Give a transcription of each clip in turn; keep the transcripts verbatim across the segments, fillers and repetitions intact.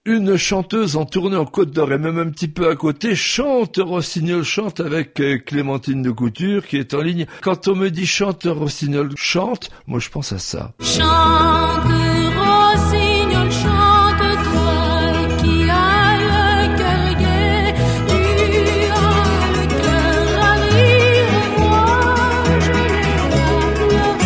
une chanteuse en tournée en Côte d'Or et même un petit peu à côté chante Rossignol chante avec Clémentine de Couture qui est en ligne. Quand on me dit chante Rossignol chante, moi je pense à ça. Chante Rossignol chante, toi qui as le cœur gai, tu as le cœur à rire et moi je l'ai à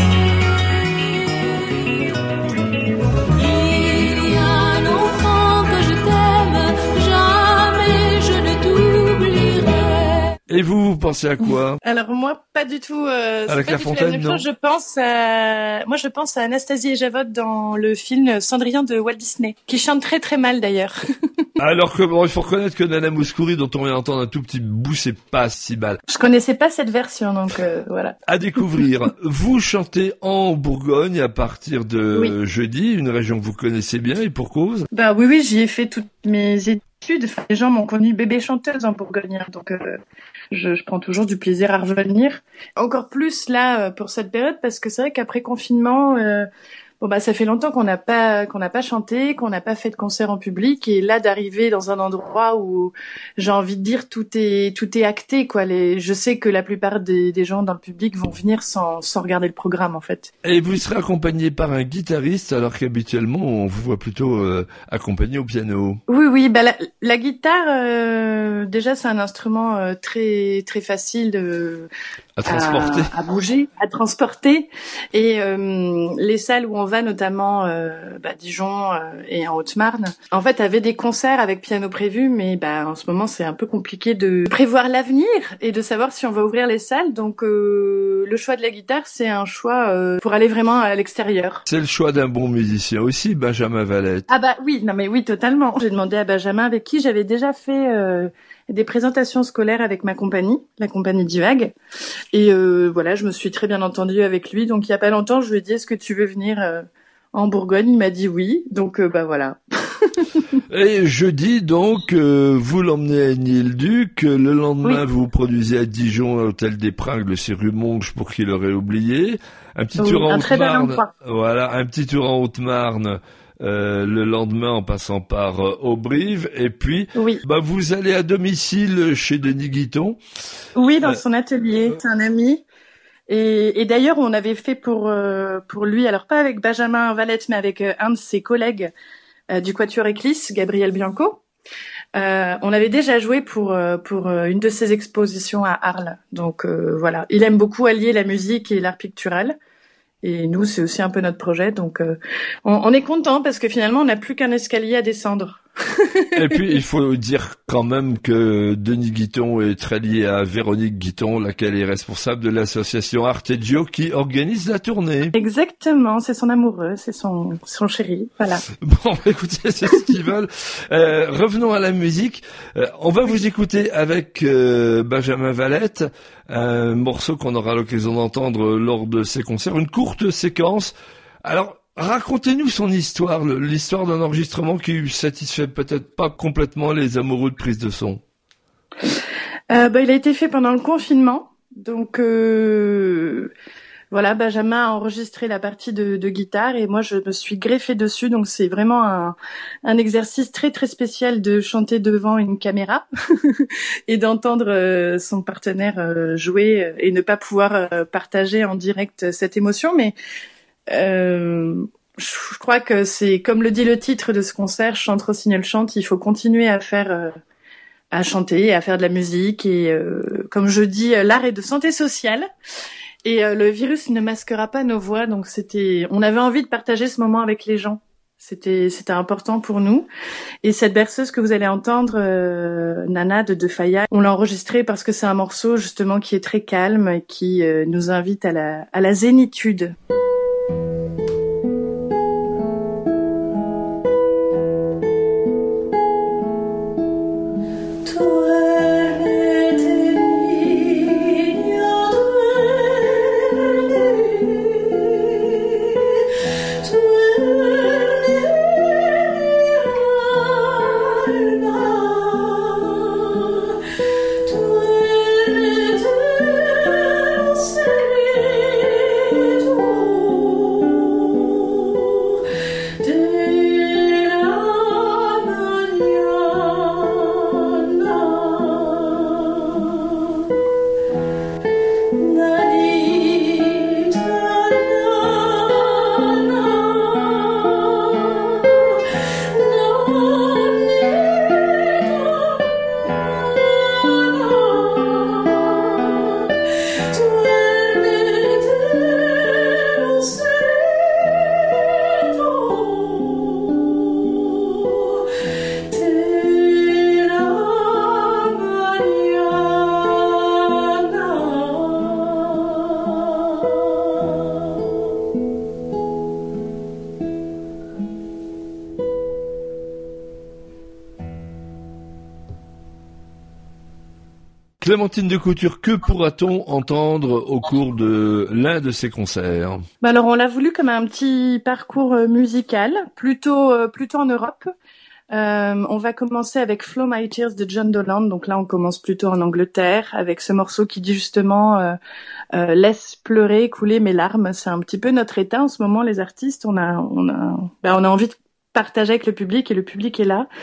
pleurer. Il y a longtemps que je t'aime, jamais je ne t'oublierai. Et vous, vous pensez à quoi? Alors moi, pas du tout. Euh, Avec pas La du tout Fontaine, même non. chose. Je pense, à... moi, je pense à Anastasie et Javotte dans le film Cendrillon de Walt Disney, qui chante très très mal d'ailleurs. Alors que bon, il faut reconnaître que Nana Mouskouri, dont on vient d'entendre un tout petit bout, c'est pas si mal. Je connaissais pas cette version, donc euh, voilà. À découvrir. Vous chantez en Bourgogne à partir de Oui. jeudi, une région que vous connaissez bien et pour cause. Bah oui, oui, j'y ai fait toutes mes études. Enfin, les gens m'ont connue bébé chanteuse en Bourgogne, hein, donc euh, je, je prends toujours du plaisir à revenir. Encore plus là euh, pour cette période, parce que c'est vrai qu'après confinement, euh, bon bah ça fait longtemps qu'on n'a pas qu'on n'a pas chanté, qu'on n'a pas fait de concert en public, et là d'arriver dans un endroit où j'ai envie de dire tout est tout est acté quoi. Les, je sais que la plupart des, des gens dans le public vont venir sans sans regarder le programme en fait. Et vous serez accompagné par un guitariste, alors qu'habituellement on vous voit plutôt euh, accompagné au piano. Oui, oui, bah la, la guitare, euh, déjà c'est un instrument euh, très très facile de, À transporter. à, à bouger, à transporter. Et euh, les salles où on va, notamment euh, bah, Dijon euh, et en Haute-Marne, en fait, avaient des concerts avec piano prévu, mais bah en ce moment c'est un peu compliqué de prévoir l'avenir et de savoir si on va ouvrir les salles. Donc euh, le choix de la guitare, c'est un choix euh, pour aller vraiment à l'extérieur. C'est le choix d'un bon musicien aussi, Benjamin Valette. Ah bah oui, non mais oui, totalement. J'ai demandé à Benjamin, avec qui j'avais déjà fait euh, des présentations scolaires avec ma compagnie, la compagnie Divag. Et euh, voilà, je me suis très bien entendue avec lui. Donc il y a pas longtemps, je lui ai dit, est-ce que tu veux venir euh, en Bourgogne? Il m'a dit oui. Donc euh, bah voilà. Et jeudi, donc, euh, vous l'emmenez à Aigny-le-Duc. Le lendemain, Oui. vous vous produisez à Dijon, à l'hôtel des Pringles, c'est rue Monge, pour qui l'aurait oublié. Un petit Oui, tour en un très bel Haute-Marne. endroit. Voilà, un petit tour en Haute-Marne. Euh, le lendemain en passant par euh, Auberive, et puis Oui. bah vous allez à domicile chez Denis Guiton. Oui, dans Euh, son atelier. C'est un ami. Et, et d'ailleurs, on avait fait pour euh, pour lui, alors pas avec Benjamin Valette, mais avec euh, un de ses collègues euh, du Quatuor Éclisse, Gabriel Bianco. Euh, on avait déjà joué pour euh, pour euh, une de ses expositions à Arles. Donc euh, voilà, il aime beaucoup allier la musique et l'art pictural. Et nous, c'est aussi un peu notre projet. Donc euh, on, on est content parce que finalement, on n'a plus qu'un escalier à descendre. Et puis, il faut dire quand même que Denis Guiton est très lié à Véronique Guiton, laquelle est responsable de l'association Arteggio qui organise la tournée. Exactement, c'est son amoureux, c'est son son chéri, voilà. Bon, écoutez, c'est ce qu'ils veulent. Euh, revenons à la musique. Euh, on va vous écouter avec euh, Benjamin Valette, un morceau qu'on aura l'occasion d'entendre lors de ses concerts, une courte séquence. Alors, racontez-nous son histoire, le- l'histoire d'un enregistrement qui satisfait peut-être pas complètement les amoureux de prise de son. Euh, bah, il a été fait pendant le confinement, donc euh, voilà, Benjamin a enregistré la partie de, de guitare et moi je me suis greffée dessus, donc c'est vraiment un, un exercice très très spécial de chanter devant une caméra et d'entendre euh, son partenaire euh, jouer euh, et ne pas pouvoir euh, partager en direct cette émotion, mais euh, je crois que c'est comme le dit le titre de ce concert, Chante Rossignol chante, il faut continuer à faire euh, à chanter et à faire de la musique et euh, comme je dis, l'art est de santé sociale et euh, le virus ne masquera pas nos voix, donc c'était, on avait envie de partager ce moment avec les gens. C'était, c'était important pour nous. Et cette berceuse que vous allez entendre, euh, Nana de De Faya, on l'a enregistrée parce que c'est un morceau justement qui est très calme et qui euh, nous invite à la, à la zénitude. Tu Clémentine de Couture, que pourra-t-on entendre au cours de l'un de ces concerts? Bah alors on l'a voulu comme un petit parcours euh, musical, plutôt euh, plutôt en Europe. Euh, on va commencer avec Flow My Tears de John Dolan. Donc là, on commence plutôt en Angleterre avec ce morceau qui dit justement euh, euh, laisse pleurer, couler mes larmes. C'est un petit peu notre état en ce moment, les artistes. On a on a bah, on a envie de partager avec le public et le public est là.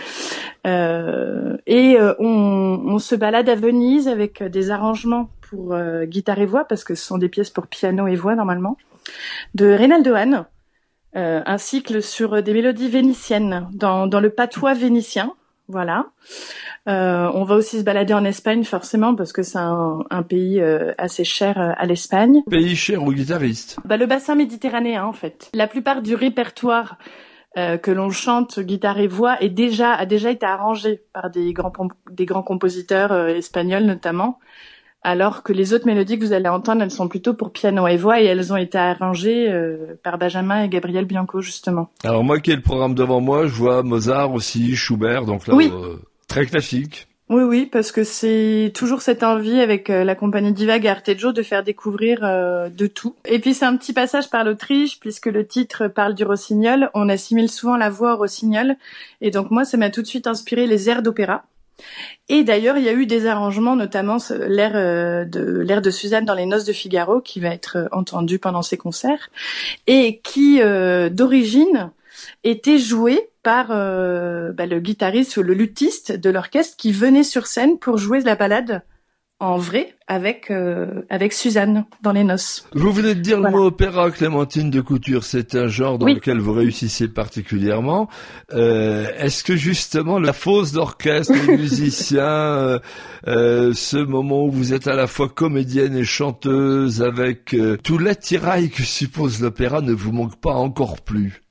Euh, et euh, on, on se balade à Venise avec des arrangements pour euh, guitare et voix parce que ce sont des pièces pour piano et voix normalement de Reynaldo Hahn. Euh, un cycle sur des mélodies vénitiennes dans, dans le patois vénitien, voilà. Euh, on va aussi se balader en Espagne forcément parce que c'est un, un pays euh, assez cher euh, à l'Espagne. Pays cher aux guitaristes. Bah, le bassin méditerranéen en fait. La plupart du répertoire euh, que l'on chante guitare et voix est déjà a déjà été arrangé par des grands des grands compositeurs euh, espagnols notamment. Alors que les autres mélodies que vous allez entendre, elles sont plutôt pour piano et voix et elles ont été arrangées euh, par Benjamin et Gabriel Bianco, justement. Alors moi qui ai le programme devant moi, je vois Mozart aussi, Schubert, donc là, oui. euh, très classique. Oui, oui, parce que c'est toujours cette envie avec euh, la compagnie Divague et Arteggio de faire découvrir euh, de tout. Et puis c'est un petit passage par l'Autriche, puisque le titre parle du rossignol. On assimile souvent la voix au rossignol. Et donc moi, ça m'a tout de suite inspiré les airs d'opéra. Et d'ailleurs, il y a eu des arrangements, notamment l'air euh, de l'air de Suzanne dans Les Noces de Figaro, qui va être euh, entendu pendant ces concerts, et qui, euh, d'origine, était joué par euh, bah, le guitariste ou le luthiste de l'orchestre qui venait sur scène pour jouer la balade en vrai avec euh, avec Suzanne dans Les Noces. Vous venez de dire voilà. Le mot opéra, Clémentine de Couture, c'est un genre dans oui. lequel vous réussissez particulièrement. Euh, est-ce que justement la fosse d'orchestre, les musiciens, euh, euh, ce moment où vous êtes à la fois comédienne et chanteuse avec euh, tout l'attirail que suppose l'opéra ne vous manque pas encore plus?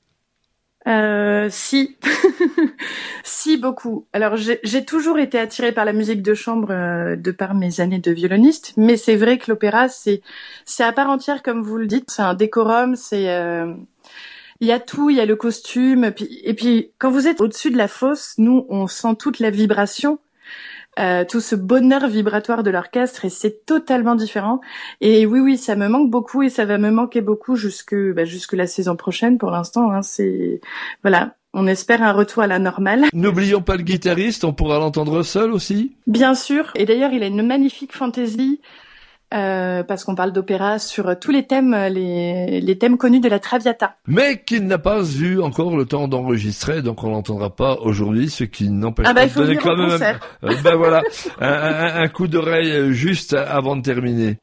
Euh, si, si beaucoup. Alors j'ai, j'ai toujours été attirée par la musique de chambre euh, de par mes années de violoniste, mais c'est vrai que l'opéra c'est c'est à part entière comme vous le dites, c'est un décorum, c'est euh, il y a tout, il y a le costume, puis, et puis quand vous êtes au-dessus de la fosse, nous on sent toute la vibration. Euh, tout ce bonheur vibratoire de l'orchestre et c'est totalement différent. Et oui, oui, ça me manque beaucoup et ça va me manquer beaucoup jusque bah, jusque la saison prochaine. Pour l'instant, hein, c'est voilà, on espère un retour à la normale. N'oublions pas le guitariste, on pourra l'entendre seul aussi. Bien sûr. Et d'ailleurs, il a une magnifique fantaisie. Euh, parce qu'on parle d'opéra sur tous les thèmes, les, les thèmes connus de la Traviata. Mais qu'il n'a pas eu encore le temps d'enregistrer, donc on l'entendra pas aujourd'hui, ce qui n'empêche ah bah, pas il faut de donner venir quand au même concert. un, euh, ben voilà, un, un, un coup d'oreille juste avant de terminer.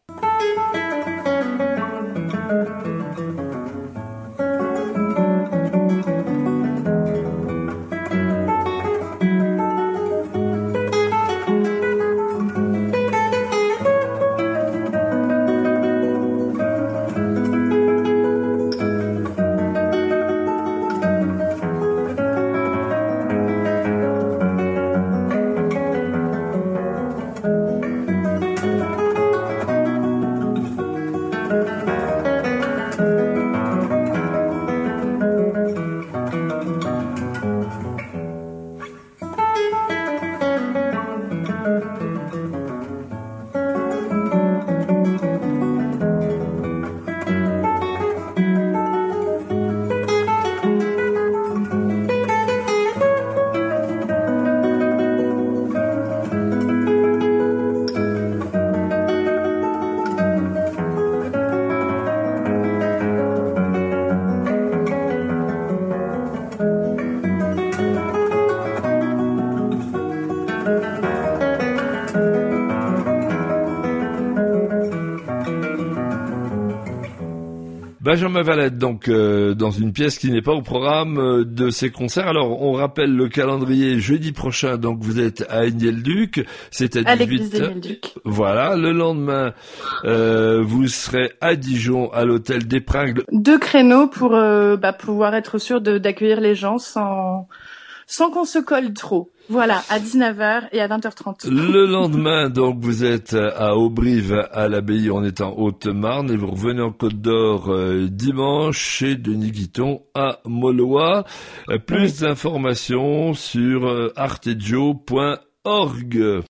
Benjamin Valette, donc euh, dans une pièce qui n'est pas au programme euh, de ces concerts. Alors, on rappelle le calendrier jeudi prochain. Donc, vous êtes à Aigné-le-Duc, c'est à dix-huit heures. Voilà. Le lendemain, euh, vous serez à Dijon, à l'hôtel d'Épringle. Deux créneaux pour euh, bah, pouvoir être sûr de, d'accueillir les gens sans sans qu'on se colle trop. Voilà, à dix-neuf heures et à vingt heures trente. Le lendemain, donc, vous êtes à Aubrive, à l'Abbaye, on est en Haute-Marne, et vous revenez en Côte d'Or euh, dimanche chez Denis Guiton à Molois. Euh, plus oui. d'informations sur euh, arteggio point org.